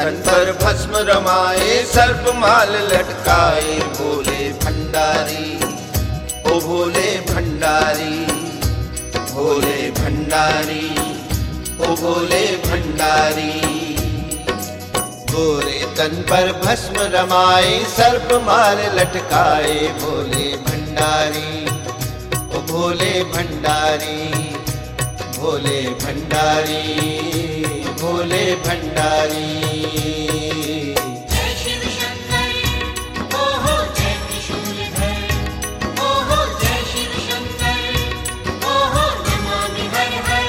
तन पर भस्म रमाए सर्प माल लटकाए भोले भंडारी, ओ भोले भंडारी, भोले भंडारी, ओ भोले भंडारी। गोरे तन पर भस्म रमाए सर्प माल लटकाए भोले भंडारी, ओ भोले भंडारी, भोले भंडारी, भोले भंडारी। जय शिव शंकर ओहो जय त्रिशूलधर, ओहो जय शिव शंकर ओहो नमामि हर हर।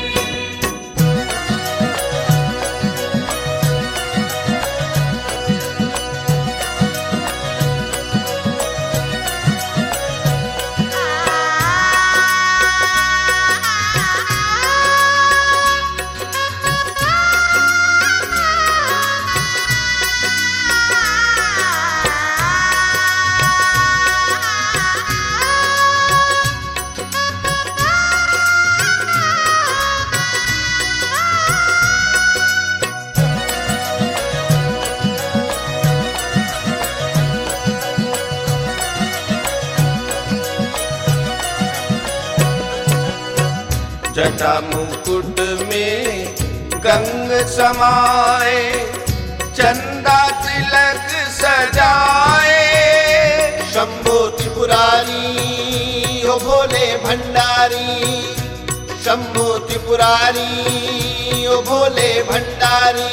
जटा मुकुट में गंग समाए चंदा तिलक सजाए शंभो त्रिपुरारी, ओ भोले भंडारी, शंभो त्रिपुरारी, ओ भोले भंडारी।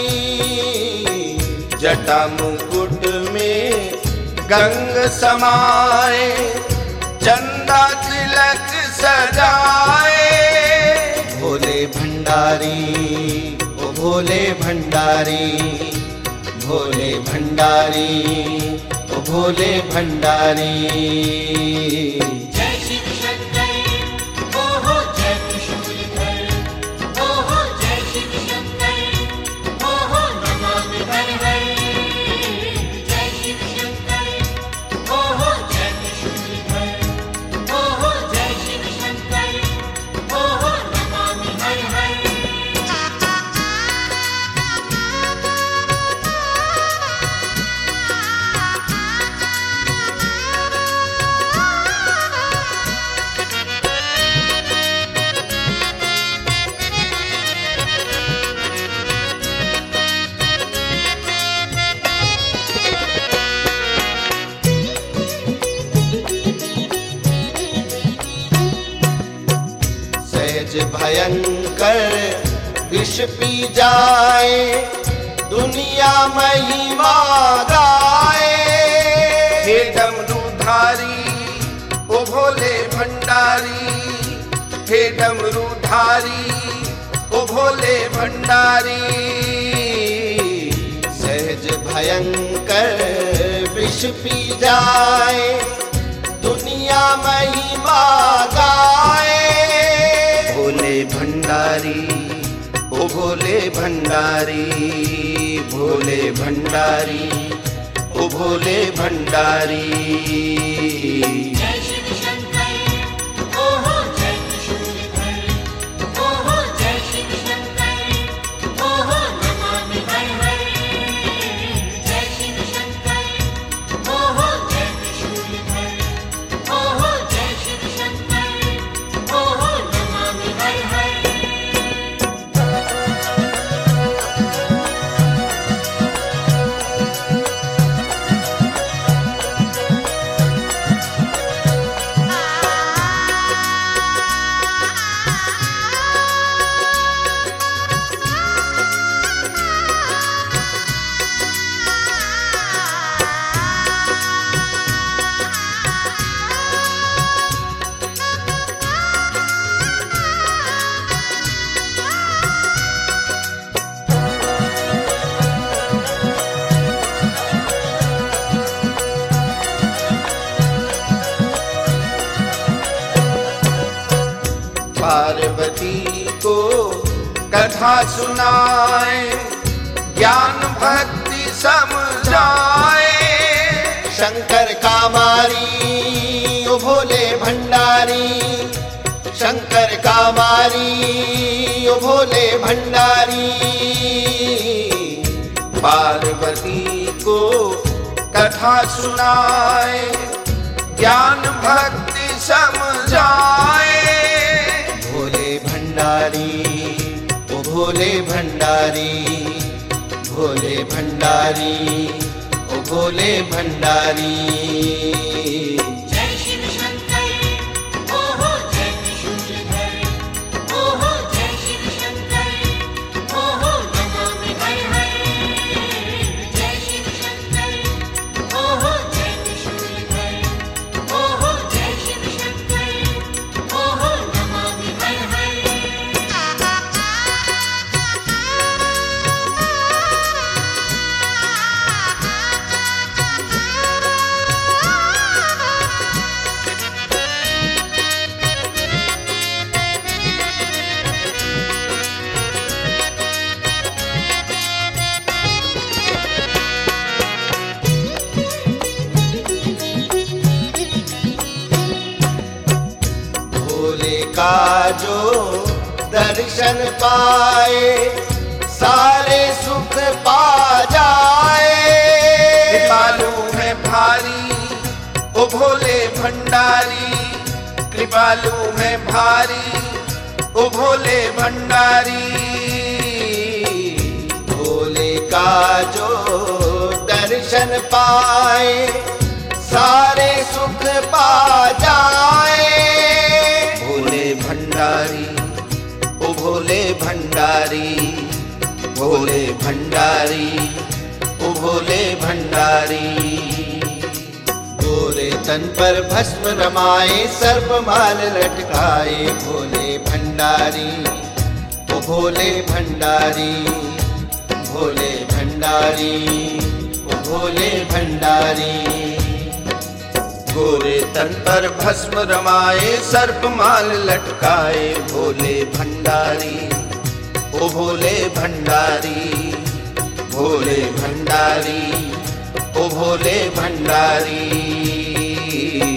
जटा मुकुट में गंग समाए चंदा तिलक सजाए भोले भंडारी, ओ भोले भंडारी, भोले भंडारी, ओ भोले भंडारी। जय शिव शंकर ओहो जय त्रिशूलधर, ओहो जय शिव शंकर ओहो नमामि हर हर। जय शिव शंकर ओहो जय त्रिशूलधर, ओहो जय शिव शंकर ओहो नमामि हर हर। सहज भयंकर विष पी जाए दुनिया महिमा गाए हे डमरूधारी, ओ भोले भंडारी, हे डमरूधारी, ओ भोले भंडारी। सहज भयंकर विष पी जाए दुनिया महिमा गाए भोले भंडारी, ओ भोले भंडारी, भोले भंडारी, ओ भोले भंडारी। जय शिव शंकर ओहो जय त्रिशूलधर, ओहो जय शिव शंकर ओहो नमामि हर हर। जय शिव शंकर ओहो जय त्रिशूलधर, ओहो जय शिव शंकर ओहो नमामि हर हर। पार्वती को कथा सुनाए ज्ञान भक्ति समझाए शंकर कामारी, ओ भोले भंडारी, शंकर कामारी, ओ भोले भंडारी। पार्वती को कथा सुनाए, ज्ञान भक्ति समझाए। भोले भंडारी, ओ भोले भंडारी, भोले भंडारी, ओ भोले भंडारी। जय शिव शंकर, ओहो जय त्रिशूलधर, ओहो जय शिव शंकर, ओहो नमामि हर हर। जय शिव शंकर, ओहो जय त्रिशूलधर, ओहो जय शिव शंकर, ओहो नमामि हर हर। भोले का जो दर्शन पाए, सारे सुख पा जाए। कृपालु है भारी, ओ भोले भंडारी, कृपालु है भारी, ओ भोले भंडारी। भोले का जो दर्शन पाए, सारे सुख पा जाए। भोले भंडारी, ओ भोले भंडारी, भोले भंडारी, ओ भोले भंडारी। गोरे तन पर भस्म रमाए, सर्प माल लटकाए। भोले भंडारी, ओ भोले भंडारी, भोले भंडारी, ओ भोले भंडारी। गोरे तन पर भस्म रमाए, सर्प माल लटकाए। भोले भंडारी, ओ भोले भंडारी, भोले भंडारी, ओ भोले भंडारी।